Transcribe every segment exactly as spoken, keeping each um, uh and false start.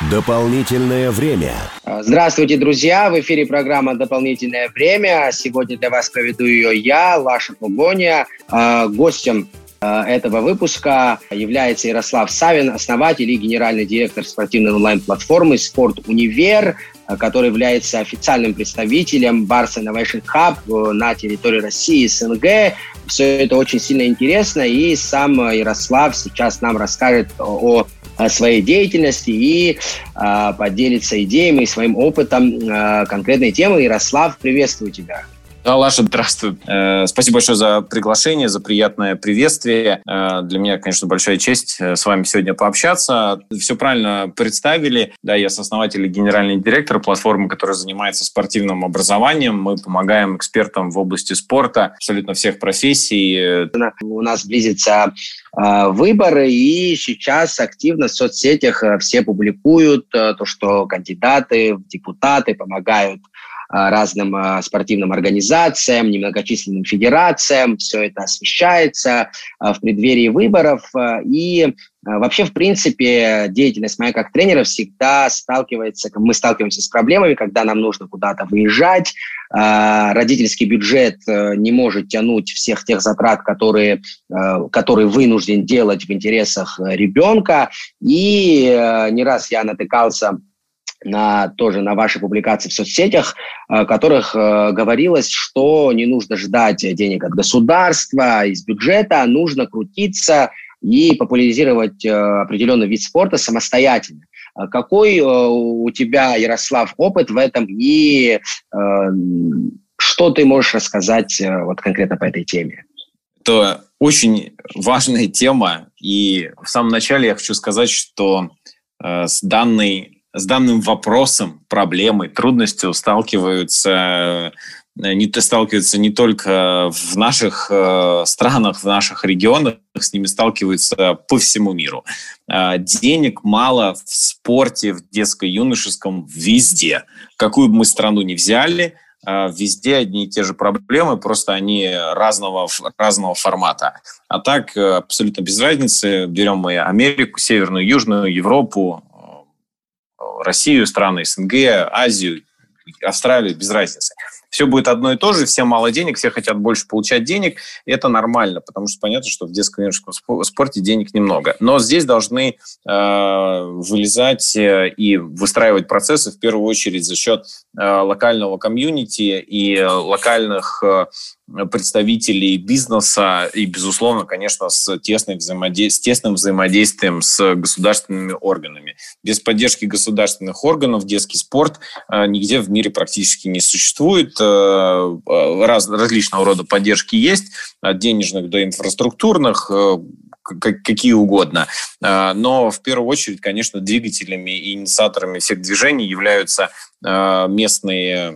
Дополнительное время. Здравствуйте, друзья! В эфире программа «Дополнительное время». Сегодня для вас проведу ее я, Лаша Погоня. Гостем этого выпуска является Ярослав Савин, основатель и генеральный директор спортивной онлайн-платформы «Спорт Универ», который является официальным представителем Barça Innovation Hub на территории России и СНГ. Все это очень сильно интересно, и сам Ярослав сейчас нам расскажет о своей деятельности и э, поделиться идеями и своим опытом э, конкретной темы. Ярослав, приветствую тебя. Да, Лаша, здравствуй. Э, спасибо большое за приглашение, за приятное приветствие. Э, для меня, конечно, большая честь э, с вами сегодня пообщаться. Все правильно представили. Да, я сооснователь и генеральный директор платформы, которая занимается спортивным образованием. Мы помогаем экспертам в области спорта абсолютно всех профессий. У нас близятся э, выборы, и сейчас активно в соцсетях все публикуют э, то, что кандидаты в депутаты помогают разным э, спортивным организациям, немногочисленным федерациям. Все это освещается э, в преддверии выборов. Э, и э, вообще, в принципе, деятельность моя как тренера всегда сталкивается, мы сталкиваемся с проблемами, когда нам нужно куда-то выезжать. Э, родительский бюджет э, не может тянуть всех тех затрат, которые, э, которые вынужден делать в интересах ребенка. И э, не раз я натыкался на тоже на ваши публикации в соцсетях, в которых э, говорилось, что не нужно ждать денег от государства, из бюджета, а нужно крутиться и популяризировать э, определенный вид спорта самостоятельно. Какой э, у тебя, Ярослав, опыт в этом, и э, что ты можешь рассказать э, вот конкретно по этой теме? Это очень важная тема, и в самом начале я хочу сказать, что э, с данной С данным вопросом, проблемой, трудностью сталкиваются не, сталкиваются не только в наших э, странах, в наших регионах, с ними сталкиваются по всему миру. Э, денег мало в спорте, в детско-юношеском, везде. Какую бы мы страну ни взяли, э, везде одни и те же проблемы, просто они разного, разного формата. А так э, абсолютно без разницы. Берем мы Америку, Северную, Южную, Европу, Россию, страны СНГ, Азию, Австралию, без разницы. Все будет одно и то же, всем мало денег, все хотят больше получать денег, и это нормально, потому что понятно, что в детско-юношеском спорте денег немного. Но здесь должны э, вылезать и выстраивать процессы в первую очередь за счет э, локального комьюнити и локальных э, представителей бизнеса и, безусловно, конечно, с, тесным взаимодействием, с тесным взаимодействием с государственными органами. Без поддержки государственных органов детский спорт э, нигде в мире практически не существует. Э, раз, различного рода поддержки есть, от денежных до инфраструктурных, э, какие угодно. Но в первую очередь, конечно, двигателями и инициаторами всех движений являются местные,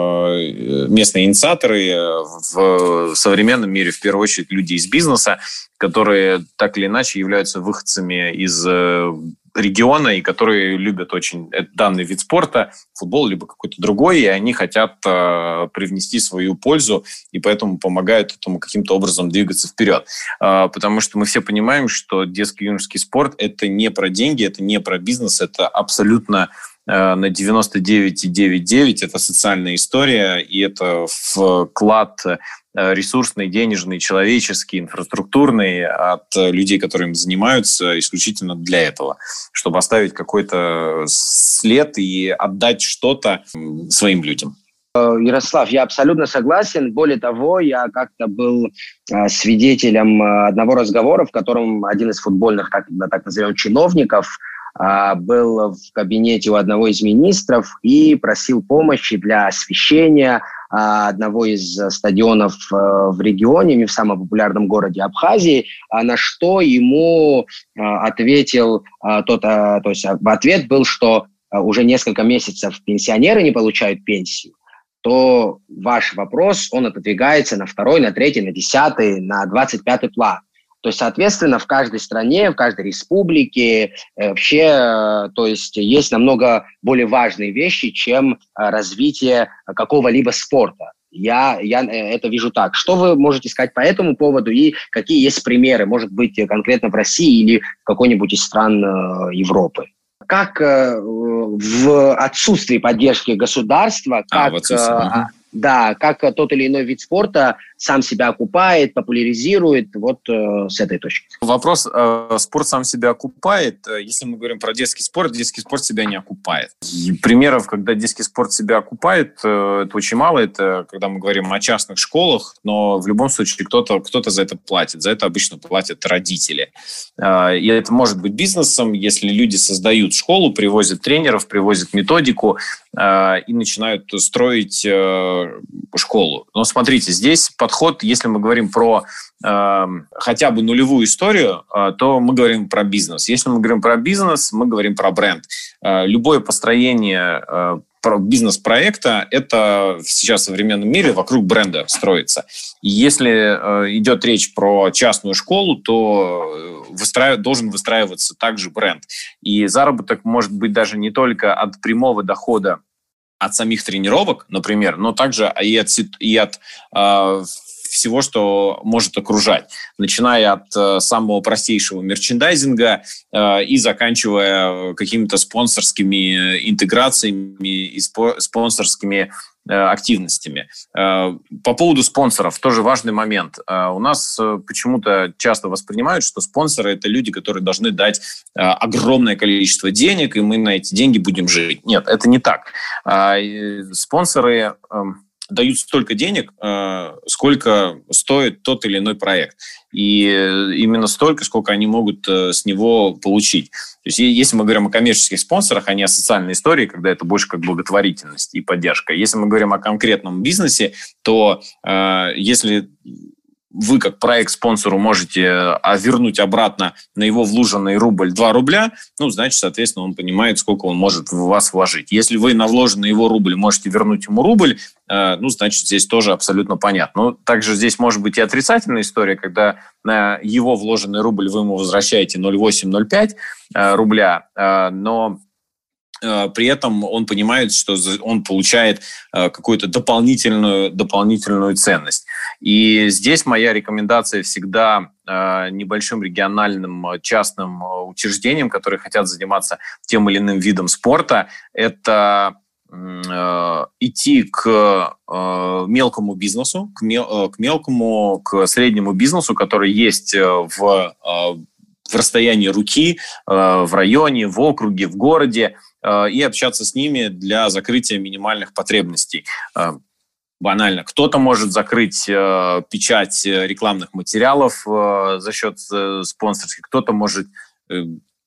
местные инициаторы в современном мире, в первую очередь люди из бизнеса, которые так или иначе являются выходцами из региона и которые любят очень данный вид спорта, футбол либо какой-то другой, и они хотят э, привнести свою пользу, и поэтому помогают этому каким-то образом двигаться вперед. Э, потому что мы все понимаем, что детский юношеский спорт – это не про деньги, это не про бизнес, это абсолютно э, на девяносто девять целых девяносто девять десятых это социальная история, и это вклад ресурсный, денежный, человеческий, инфраструктурный от людей, которые им занимаются, исключительно для этого, чтобы оставить какой-то след и отдать что-то своим людям. Ярослав, я абсолютно согласен. Более того, я как-то был свидетелем одного разговора, в котором один из футбольных, так, так назовем, чиновников был в кабинете у одного из министров и просил помощи для освещения одного из стадионов в регионе, не в самом популярном городе Абхазии, на что ему ответил тот, то есть в ответ был, что уже несколько месяцев пенсионеры не получают пенсию, то ваш вопрос, он отодвигается на второй, на третий, на десятый, на двадцать пятый план. То есть, соответственно, в каждой стране, в каждой республике вообще, то есть, есть намного более важные вещи, чем развитие какого-либо спорта. Я, я это вижу так. Что вы можете сказать по этому поводу и какие есть примеры, может быть, конкретно в России или в какой-нибудь из стран Европы? как в отсутствии поддержки государства, как... А, Да, как тот или иной вид спорта сам себя окупает, популяризирует, вот э, с этой точки. Вопрос, э, спорт сам себя окупает. Если мы говорим про детский спорт, детский спорт себя не окупает. И примеров, когда детский спорт себя окупает, э, это очень мало. Это когда мы говорим о частных школах, но в любом случае кто-то, кто-то за это платит. За это обычно платят родители. Э, и это может быть бизнесом, если люди создают школу, привозят тренеров, привозят методику э, и начинают строить э, школу. Но смотрите, здесь подход, если мы говорим про э, хотя бы нулевую историю, э, то мы говорим про бизнес. Если мы говорим про бизнес, мы говорим про бренд. Э, любое построение э, бизнес-проекта – это сейчас в современном мире вокруг бренда строится. И если э, идет речь про частную школу, то выстраив... должен выстраиваться также бренд. И заработок может быть даже не только от прямого дохода от самих тренировок, например, но также и от, и от э, всего, что может окружать, начиная от э, самого простейшего мерчендайзинга э, и заканчивая какими-то спонсорскими интеграциями и спо- спонсорскими э, активностями. Э, по поводу спонсоров тоже важный момент. Э, у нас э, почему-то часто воспринимают, что спонсоры – это люди, которые должны дать э, огромное количество денег, и мы на эти деньги будем жить. Нет, это не так. Э, спонсоры... Э, дают столько денег, сколько стоит тот или иной проект. И именно столько, сколько они могут с него получить. То есть если мы говорим о коммерческих спонсорах, а не о социальной истории, когда это больше как благотворительность и поддержка. Если мы говорим о конкретном бизнесе, то если вы как проект-спонсору можете вернуть обратно на его вложенный рубль два рубля, ну, значит, соответственно, он понимает, сколько он может в вас вложить. Если вы на вложенный его рубль можете вернуть ему рубль, ну, значит, здесь тоже абсолютно понятно. Но также здесь может быть и отрицательная история, когда на его вложенный рубль вы ему возвращаете ноль целых восемь десятых - ноль целых пять десятых рубля, но при этом он понимает, что он получает какую-то дополнительную, дополнительную ценность. И здесь моя рекомендация всегда небольшим региональным частным учреждениям, которые хотят заниматься тем или иным видом спорта, это идти к мелкому бизнесу, к мелкому, к среднему бизнесу, который есть в, в расстоянии руки, в районе, в округе, в городе, и общаться с ними для закрытия минимальных потребностей. Банально. Кто-то может закрыть э, печать рекламных материалов э, за счет э, спонсорских, кто-то может... Э,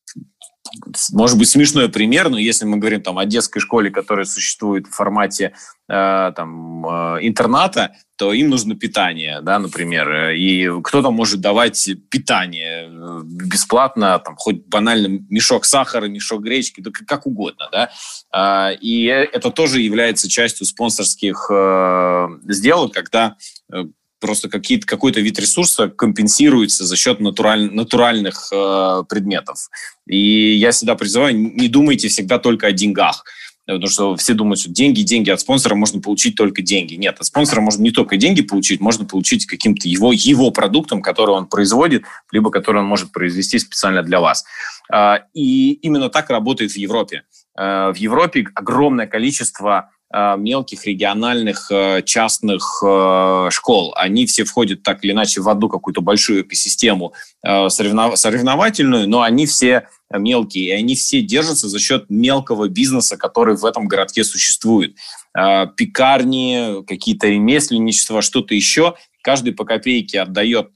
может быть, смешной пример, но если мы говорим там, о детской школе, которая существует в формате э, там, э, интерната, то им нужно питание, да, например, и кто-то может давать питание бесплатно, там, хоть банально мешок сахара, мешок гречки, да как угодно, да, и это тоже является частью спонсорских э, сделок, когда э, просто какие-то, какой-то вид ресурса компенсируется за счет натураль, натуральных э, предметов. И я всегда призываю, не думайте всегда только о деньгах. Потому что все думают, что деньги, деньги от спонсора можно получить только деньги. Нет, от спонсора можно не только деньги получить, можно получить каким-то его, его продуктом, который он производит, либо который он может произвести специально для вас. И именно так работает в Европе. В Европе огромное количество мелких региональных частных школ. Они все входят так или иначе в одну какую-то большую экосистему соревновательную, но они все мелкие, и они все держатся за счет мелкого бизнеса, который в этом городке существует. Пекарни, какие-то ремесленничества, что-то еще. Каждый по копейке отдает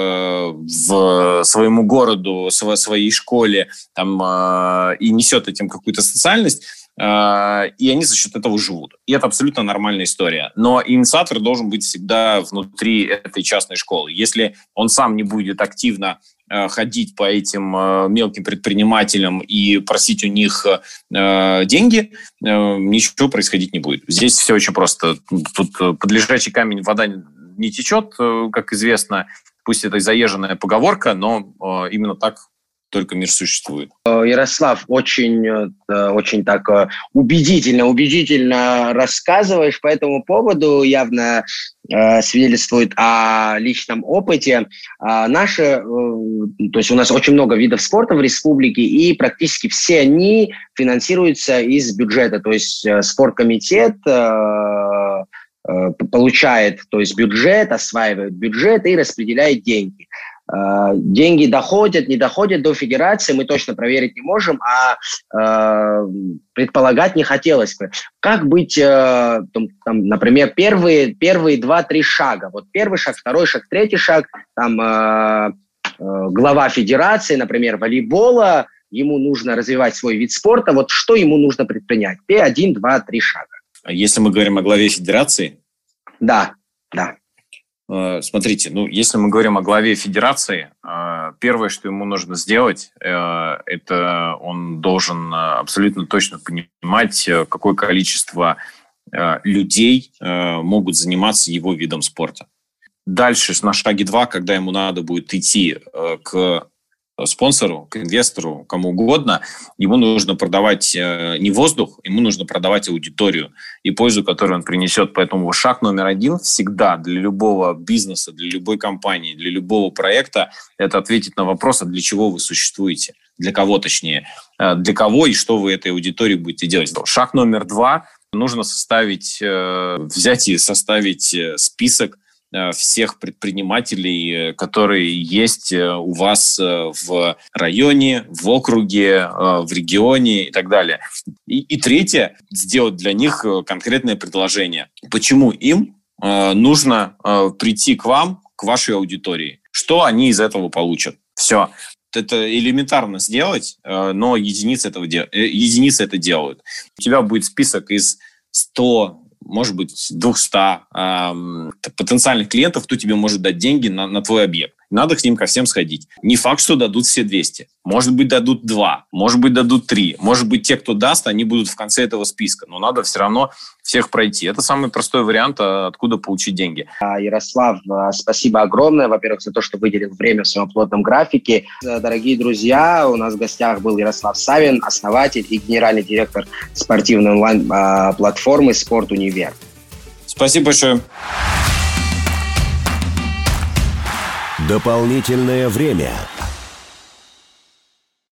в своему городу, своей школе там, и несет этим какую-то социальность. И они за счет этого живут. И это абсолютно нормальная история. Но инициатор должен быть всегда внутри этой частной школы. Если он сам не будет активно ходить по этим мелким предпринимателям и просить у них деньги, ничего происходить не будет. Здесь все очень просто. Тут под лежачий камень вода не течет, как известно. Пусть это и заезженная поговорка, но именно так только мир существует. Ярослав, очень, очень так убедительно, убедительно рассказываешь по этому поводу, явно э, свидетельствует о личном опыте. А наши, э, то есть у нас очень много видов спорта в республике, и практически все они финансируются из бюджета, то есть э, спорткомитет э, э, получает, то есть бюджет, осваивает бюджет и распределяет деньги. Деньги доходят, не доходят до федерации, мы точно проверить не можем, а э, предполагать не хотелось бы. Как быть, э, там, там, например, первые, первые два-три шага? Вот первый шаг, второй шаг, третий шаг, там э, э, глава федерации, например, волейбола, ему нужно развивать свой вид спорта, вот что ему нужно предпринять? Один, два, три шага. Если мы говорим о главе федерации? Да, да. Смотрите, ну, если мы говорим о главе федерации, первое, что ему нужно сделать, это он должен абсолютно точно понимать, какое количество людей могут заниматься его видом спорта. Дальше, на шаге два, когда ему надо будет идти к спонсору, к инвестору, кому угодно, ему нужно продавать не воздух, ему нужно продавать аудиторию и пользу, которую он принесет. Поэтому шаг номер один всегда для любого бизнеса, для любой компании, для любого проекта – это ответить на вопрос, а для чего вы существуете, для кого точнее, для кого и что вы этой аудитории будете делать. Шаг номер два – нужно составить, взять и составить список всех предпринимателей, которые есть у вас в районе, в округе, в регионе и так далее. И, и третье, сделать для них конкретное предложение. Почему им нужно прийти к вам, к вашей аудитории? Что они из этого получат? Все. Это элементарно сделать, но единицы, этого де... единицы это делают. У тебя будет список из ста, может быть, двухсот э, потенциальных клиентов, кто тебе может дать деньги на, на твой объект. Надо к ним ко всем сходить. Не факт, что дадут все двести. Может быть, дадут два. Может быть, дадут три. Может быть, те, кто даст, они будут в конце этого списка. Но надо все равно всех пройти. Это самый простой вариант, откуда получить деньги. Ярослав, спасибо огромное, во-первых, за то, что выделил время в своем плотном графике. Дорогие друзья, у нас в гостях был Ярослав Савин, основатель и генеральный директор спортивной онлайн-платформы «Спорт-Универ». Спасибо большое. Дополнительное время.